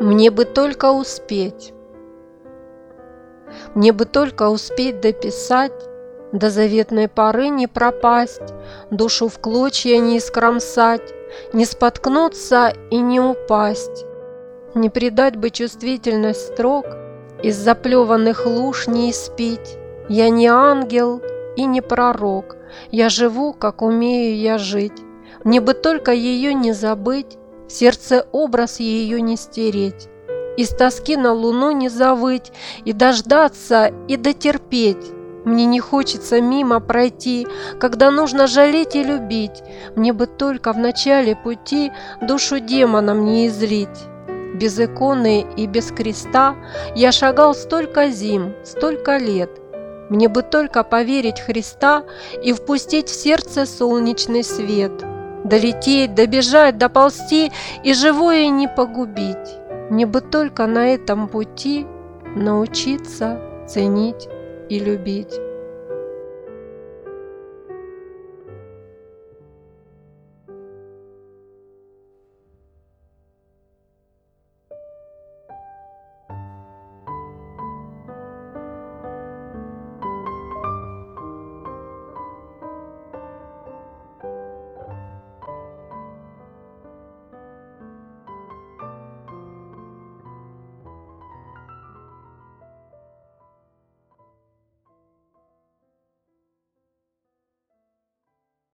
Мне бы только успеть. Мне бы только успеть дописать, до заветной поры не пропасть, душу в клочья не искромсать, не споткнуться и не упасть. Не предать бы чувствительность строк, из заплеванных луж не испить. Я не ангел и не пророк, я живу, как умею я жить. Мне бы только ее не забыть, в сердце образ ее не стереть, из тоски на луну не завыть, и дождаться, и дотерпеть. Мне не хочется мимо пройти, когда нужно жалеть и любить. Мне бы только в начале пути душу демонам не излить. Без иконы и без креста я шагал столько зим, столько лет. Мне бы только поверить в Христа и впустить в сердце солнечный свет. Долететь, добежать, доползти и живое не погубить. Мне бы только на этом пути научиться ценить и любить.